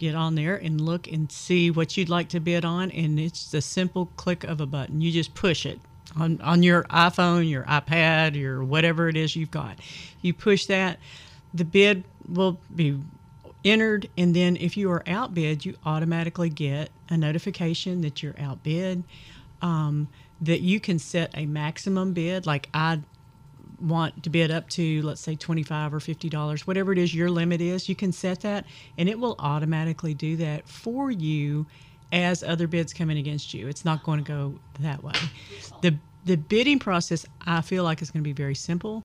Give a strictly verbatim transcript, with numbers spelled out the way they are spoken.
get on there and look and see what you'd like to bid on, and it's the simple click of a button. You just push it on, on your iPhone, your iPad, your whatever it is you've got. You push that, the bid will be entered, and then if you are outbid, you automatically get a notification that you're outbid, um, that you can set a maximum bid. Like I want to bid up to, let's say, twenty-five or fifty dollars, whatever it is your limit is, you can set that, and it will automatically do that for you as other bids come in against you. It's not going to go that way. The the bidding process, I feel like, is going to be very simple.